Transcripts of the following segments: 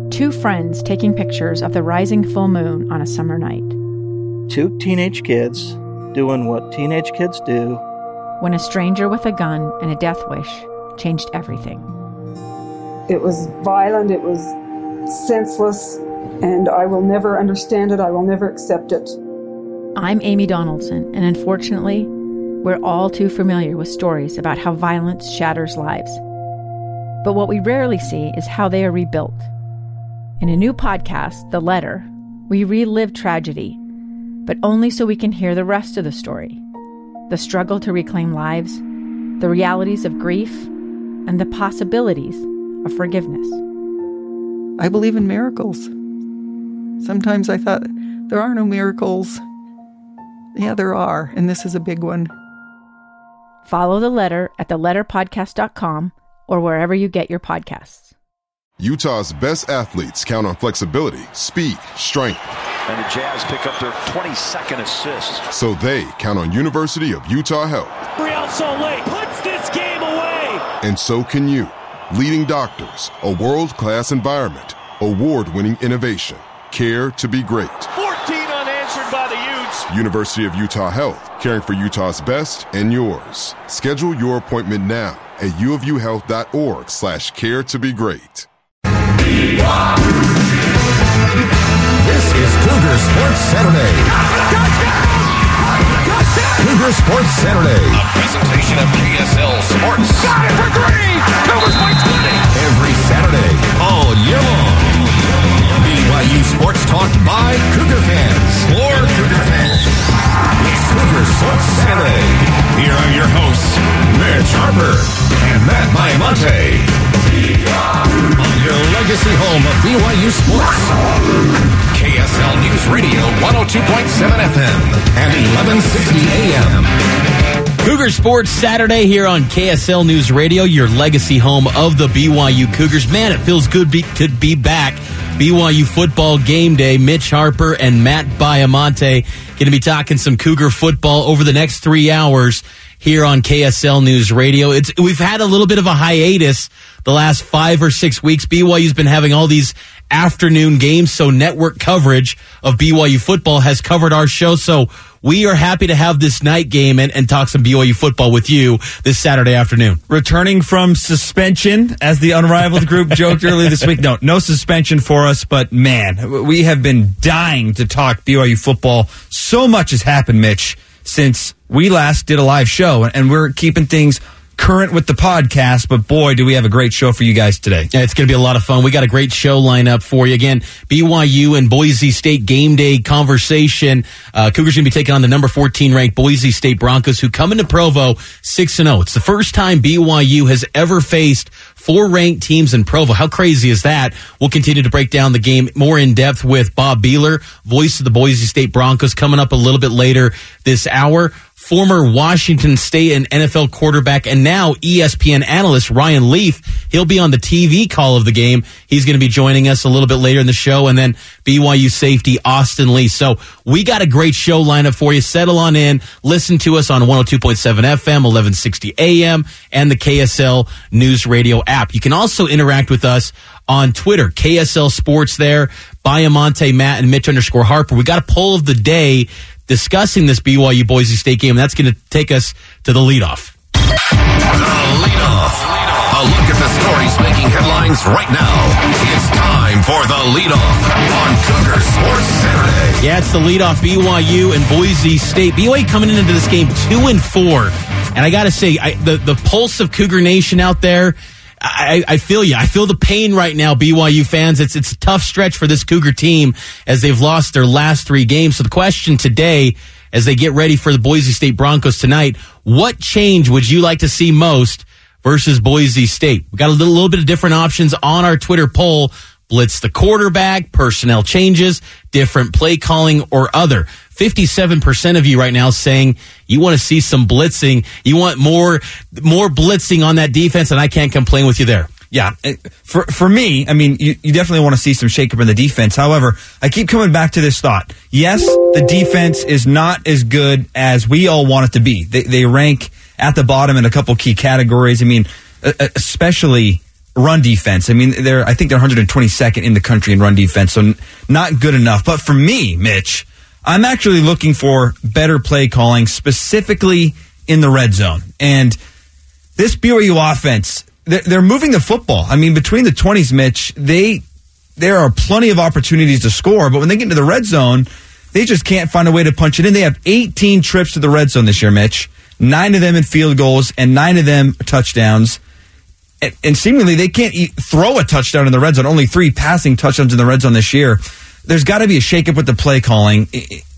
Two friends taking pictures of the rising full moon on a summer night. Two teenage kids doing what teenage kids do. When a stranger with a gun and a death wish changed everything. It was violent, it was senseless, and I will never understand it, I will never accept it. I'm Amy Donaldson, and unfortunately, we're all too familiar with stories about how violence shatters lives. But what we rarely see is how they are rebuilt. In a new podcast, The Letter, we relive tragedy, but only so we can hear the rest of the story. The struggle to reclaim lives, the realities of grief, and the possibilities of forgiveness. I believe in miracles. Sometimes I thought, there are no miracles. Yeah, there are, and this is a big one. Follow The Letter at theletterpodcast.com or wherever you get your podcasts. Utah's best athletes count on flexibility, speed, strength. And the Jazz pick up their 22nd assist. So they count on University of Utah Health. Real Soleil puts this game away. And so can you. Leading doctors, a world-class environment, award-winning innovation, care to be great. 14 unanswered by the Utes. University of Utah Health, caring for Utah's best and yours. Schedule your appointment now at uofuhealth.org/care to be great. This is Cougar Sports Saturday. Cougar Sports Saturday. A presentation of KSL Sports. Got it for three. Cougars by 20. Every Saturday, all year long. BYU Sports Talk by Cougar fans. For Cougar fans. It's Cougar Sports Saturday. Here are your hosts, Mitch Harper and Matt Baiamonte. On your legacy home of BYU Sports. KSL News Radio 102.7 FM and 1160 AM. Cougar Sports Saturday here on KSL News Radio, your legacy home of the BYU Cougars. Man, it feels good to be back. BYU football game day. Mitch Harper and Matt Baiamonte going to be talking some Cougar football over the next 3 hours here on KSL News Radio. We've had a little bit of a hiatus the last 5 or 6 weeks. BYU's been having all these afternoon games, so network coverage of BYU football has covered our show. So we are happy to have this night game and talk some BYU football with you this Saturday afternoon. Returning from suspension, as the Unrivaled group joked earlier this week. No suspension for us, but man, we have been dying to talk BYU football. So much has happened, Mitch, since we last did a live show, and we're keeping things current with the podcast, but boy, do we have a great show for you guys today. Yeah, it's going to be a lot of fun. We got a great show lineup for you. Again, BYU and Boise State game day conversation. Cougars going to be taking on the number 14 ranked Boise State Broncos, who come into Provo 6-0. It's the first time BYU has ever faced 4 ranked teams in Provo. How crazy is that? We'll continue to break down the game more in depth with Bob Beeler, voice of the Boise State Broncos, coming up a little bit later this hour. Former Washington State and NFL quarterback and now ESPN analyst Ryan Leaf. He'll be on the TV call of the game. He's going to be joining us a little bit later in the show. And then BYU safety Austin Lee. So we got a great show lineup for you. Settle on in. Listen to us on 102.7 FM, 1160 AM, and the KSL News Radio app. You can also interact with us on Twitter, KSL Sports there. Baiamonte, Matt, and Mitch _Harper. We got a poll of the day discussing this BYU Boise State game, and that's going to take us to the leadoff. The leadoff. A look at the stories making headlines right now. It's time for the leadoff on Cougar Sports Saturday. Yeah, it's the leadoff, BYU and Boise State. BYU coming into this game 2-4, and I got to say, the pulse of Cougar Nation out there. I feel you. I feel the pain right now, BYU fans. It's a tough stretch for this Cougar team as they've lost their last 3 games. So the question today, as they get ready for the Boise State Broncos tonight, what change would you like to see most versus Boise State? We got a little bit of different options on our Twitter poll. Blitz the quarterback, personnel changes, different play calling, or other. 57% of you right now saying you want to see some blitzing. You want more blitzing on that defense, and I can't complain with you there. Yeah, for me, I mean, you definitely want to see some shakeup in the defense. However, I keep coming back to this thought. Yes, the defense is not as good as we all want it to be. They rank at the bottom in a couple key categories. I mean, especially run defense. I mean, I think they're 122nd in the country in run defense, so not good enough. But for me, Mitch, I'm actually looking for better play calling, specifically in the red zone. And this BYU offense, they're moving the football. I mean, between the 20s, Mitch, there are plenty of opportunities to score, but when they get into the red zone, they just can't find a way to punch it in. They have 18 trips to the red zone this year, Mitch. 9 of them in field goals and 9 of them touchdowns. And seemingly they can't throw a touchdown in the red zone. Only 3 passing touchdowns in the red zone this year. There's got to be a shakeup with the play calling.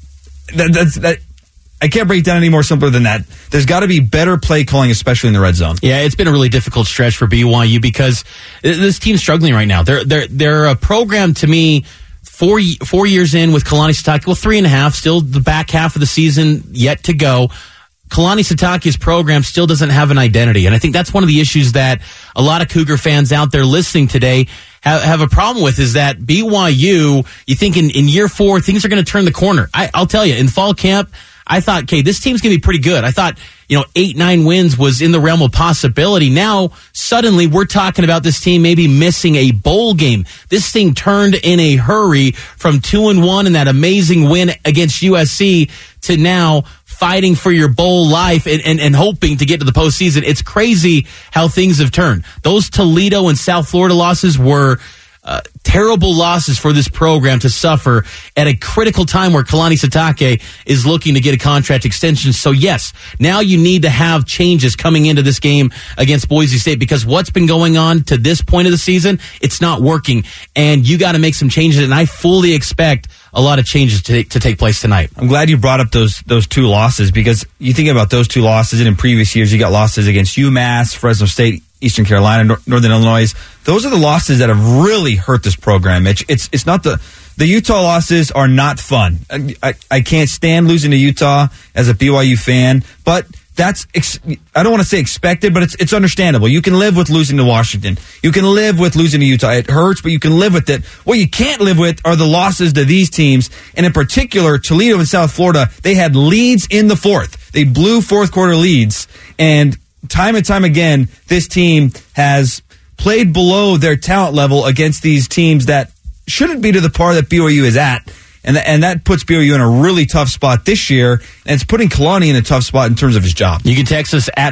I can't break it down any more simpler than that. There's got to be better play calling, especially in the red zone. Yeah, it's been a really difficult stretch for BYU because this team's struggling right now. They're a program, to me, 4 years in with Kalani Sitake. Well, 3.5, still the back half of the season yet to go. Kalani Sitake's program still doesn't have an identity. And I think that's one of the issues that a lot of Cougar fans out there listening today have a problem with, is that BYU, you think in year 4, things are going to turn the corner. I'll tell you, in fall camp, I thought, okay, this team's going to be pretty good. I thought, 8-9 wins was in the realm of possibility. Now, suddenly, we're talking about this team maybe missing a bowl game. This thing turned in a hurry from 2-1 and that amazing win against USC to now fighting for your bowl life and hoping to get to the postseason. It's crazy how things have turned. Those Toledo and South Florida losses were terrible losses for this program to suffer at a critical time where Kalani Sitake is looking to get a contract extension. So yes, now you need to have changes coming into this game against Boise State, because what's been going on to this point of the season, it's not working, and you got to make some changes, and I fully expect a lot of changes to take place tonight. I'm glad you brought up those 2 losses, because you think about those 2 losses, and in previous years you got losses against UMass, Fresno State, Eastern Carolina, Northern Illinois. Those are the losses that have really hurt this program, Mitch. It's not the Utah losses are not fun. I can't stand losing to Utah as a BYU fan, but that's, I don't want to say expected, but it's understandable. You can live with losing to Washington. You can live with losing to Utah. It hurts, but you can live with it. What you can't live with are the losses to these teams, and in particular, Toledo and South Florida. They had leads in the 4th. They blew 4th quarter leads, and time again, this team has played below their talent level against these teams that shouldn't be to the par that BYU is at. And that puts BYU in a really tough spot this year, and it's putting Kalani in a tough spot in terms of his job. You can text us at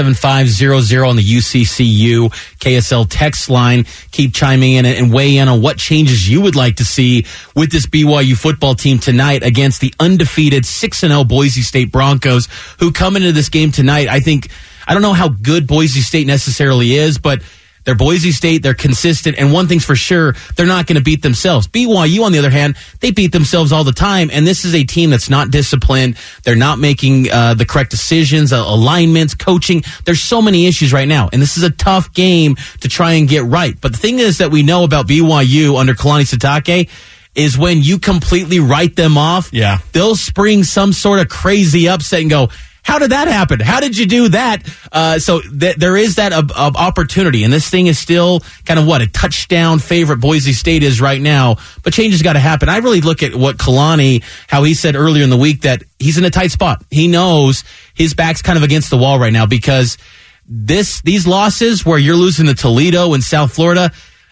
57500 on the UCCU KSL text line. Keep chiming in and weigh in on what changes you would like to see with this BYU football team tonight against the undefeated 6-0 Boise State Broncos, who come into this game tonight. I don't know how good Boise State necessarily is, but they're Boise State, they're consistent, and one thing's for sure, they're not going to beat themselves. BYU, on the other hand, they beat themselves all the time, and this is a team that's not disciplined. They're not making the correct decisions, alignments, coaching. There's so many issues right now, and this is a tough game to try and get right. But the thing is that we know about BYU under Kalani Sitake is when you completely write them off, they'll spring some sort of crazy upset and go, how did that happen? How did you do that? So there is that opportunity, and this thing is still kind of a touchdown favorite Boise State is right now, but change has got to happen. I really look at what Kalani, how he said earlier in the week that he's in a tight spot. He knows his back's kind of against the wall right now, because these losses where you're losing to Toledo and South Florida,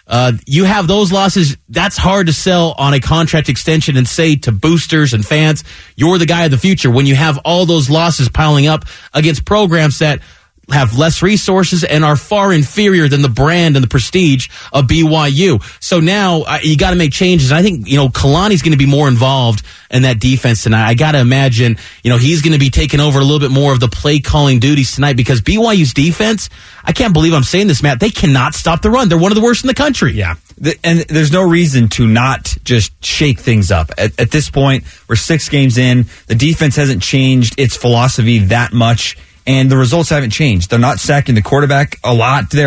you have those losses. That's hard to sell on a contract extension and say to boosters and fans, you're the guy of the future, when you have all those losses piling up against programs that have less resources and are far inferior than the brand and the prestige of BYU. So now you got to make changes. And I think, Kalani's going to be more involved in that defense tonight. I got to imagine, he's going to be taking over a little bit more of the play calling duties tonight, because BYU's defense, I can't believe I'm saying this, Matt, they cannot stop the run. They're one of the worst in the country. Yeah. And there's no reason to not just shake things up. At this point, we're 6 games in. The defense hasn't changed its philosophy that much, and the results haven't changed. They're not sacking the quarterback a lot. They're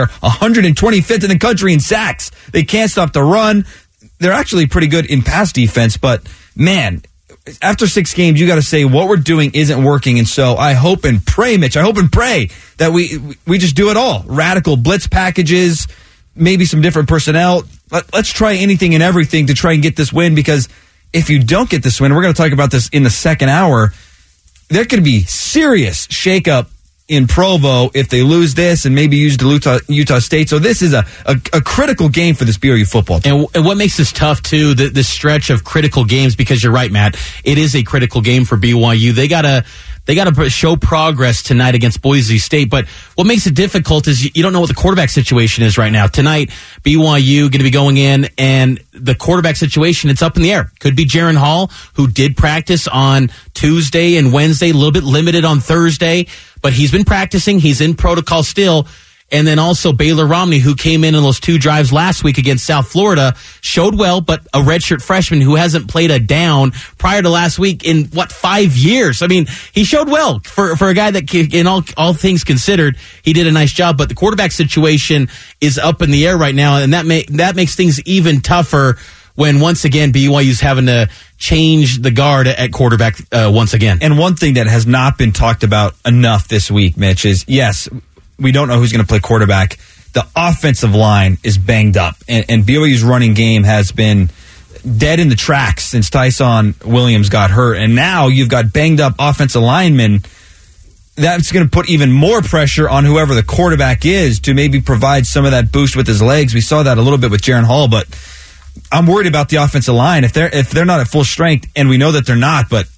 125th in the country in sacks. They can't stop the run. They're actually pretty good in pass defense, but man, after 6 games, you got to say what we're doing isn't working. And so I hope and pray, Mitch, that we just do it all. Radical blitz packages, maybe some different personnel. Let's try anything and everything to try and get this win, because if you don't get this win, we're going to talk about this in the second hour, there could be serious shakeup in Provo if they lose this and maybe use to Utah State. So this is a critical game for this BYU football team. And what makes this tough, too, this stretch of critical games, because you're right, Matt, it is a critical game for BYU. They gotta show progress tonight against Boise State. But what makes it difficult is you don't know what the quarterback situation is right now. Tonight, BYU going to be going in, and the quarterback situation, it's up in the air. Could be Jaren Hall, who did practice on Tuesday and Wednesday, a little bit limited on Thursday, but he's been practicing. He's in protocol still. And then also Baylor Romney, who came in those 2 drives last week against South Florida, showed well, but a redshirt freshman who hasn't played a down prior to last week in, 5 years? I mean, he showed well for a guy that, in all things considered, he did a nice job. But the quarterback situation is up in the air right now, and that makes things even tougher when, once again, BYU's having to change the guard at quarterback once again. And one thing that has not been talked about enough this week, Mitch, is, yes, we don't know who's going to play quarterback. The offensive line is banged up, and BYU's running game has been dead in the tracks since Tyson Williams got hurt. And now you've got banged up offensive linemen. That's going to put even more pressure on whoever the quarterback is to maybe provide some of that boost with his legs. We saw that a little bit with Jaren Hall, but I'm worried about the offensive line. If they're not at full strength, and we know that they're not, but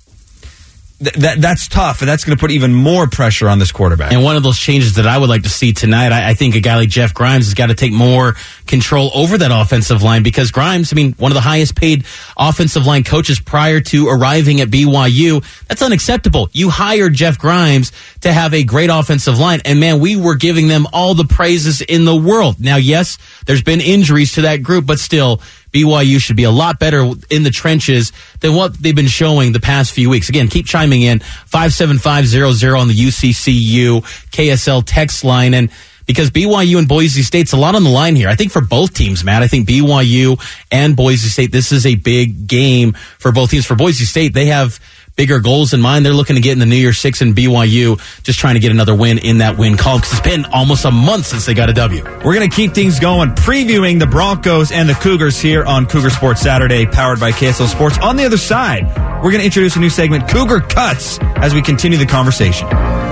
that's tough, and that's going to put even more pressure on this quarterback. And one of those changes that I would like to see tonight, I think a guy like Jeff Grimes has got to take more control over that offensive line, because Grimes, one of the highest paid offensive line coaches prior to arriving at BYU. That's unacceptable. You hired Jeff Grimes to have a great offensive line, and man, we were giving them all the praises in the world. Now, yes, there's been injuries to that group, but still, BYU should be a lot better in the trenches than what they've been showing the past few weeks. Again, keep chiming in, 57500 on the UCCU KSL text line. And because BYU and Boise State's a lot on the line here, I think for both teams, Matt, I think BYU and Boise State, this is a big game for both teams. For Boise State, they have bigger goals in mind. They're looking to get in the New Year's Six, and BYU just trying to get another win in that win column, because it's been almost a month since they got a W. We're going to keep things going, previewing the Broncos and the Cougars here on Cougar Sports Saturday, powered by KSL Sports. On the other side, we're going to introduce a new segment, Cougar Cuts, as we continue the conversation.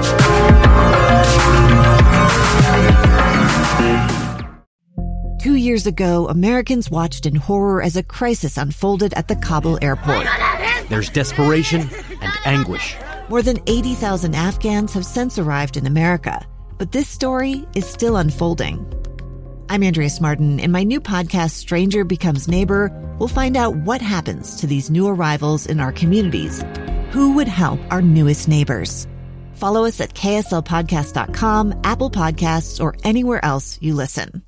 2 years ago, Americans watched in horror as a crisis unfolded at the Kabul airport. There's desperation and anguish. More than 80,000 Afghans have since arrived in America, but this story is still unfolding. I'm Andrea Smartin. In my new podcast, Stranger Becomes Neighbor, we'll find out what happens to these new arrivals in our communities. Who would help our newest neighbors? Follow us at kslpodcast.com, Apple Podcasts, or anywhere else you listen.